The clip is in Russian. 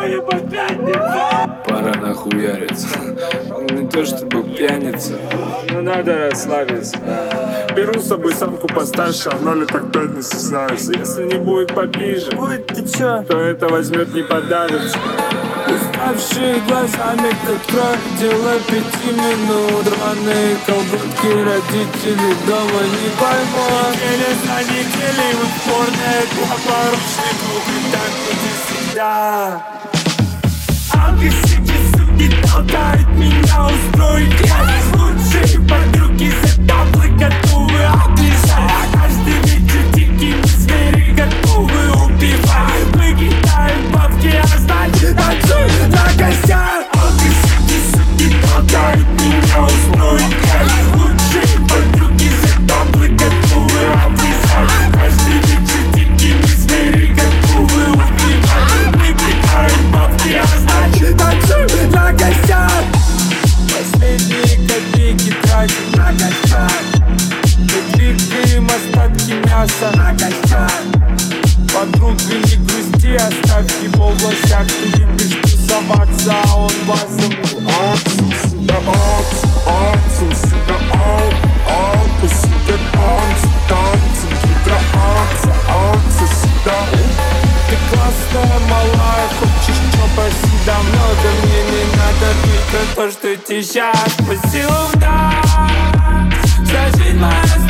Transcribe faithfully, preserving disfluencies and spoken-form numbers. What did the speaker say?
и по пятницам. Пора нахуяриться. Не то чтобы пьяница, но надо расслабиться. Беру с собой самку постарше, а в ноль так пять не стесняюсь. Если не будет попиже, Будет ты чё? то это возьмет, не подавится. Уставшие глазами, как кровь, дело пяти минут. Рваные колготки, родители дома не поймут. Неделя за неделей, упорная для порочный круг. И так будет всегда. Агрессивный судит, толкает меня устроить. Я здесь лучшие подруги, за таблы готовы обижать. А каждый вечер дикими звери готовы убивать. Мы кидаем бабки, а значит танцуем на гостях. Агрессивный судит, толкает меня устроить. Я здесь лучшие подруги, за таблы готовы обижать. Каждый вечер дикими звери готовы убивать. Мы кидаем бабки, а значит танцуем на гостях. Последние копейки тратим на гостях. Мы двигаем остатки мяса на гостях. Подруга, не грусти, оставь его в лосях. Ты любишь тусоваться, а он басом. Аксус, да акс, аксус, да ау, акус, да акс, танцем, да акс, аксус, да. Ты классная, малая, хочешь чё, проси, да много. Мне не надо только то, что ты сейчас по силам дашь. Вся жизнь моя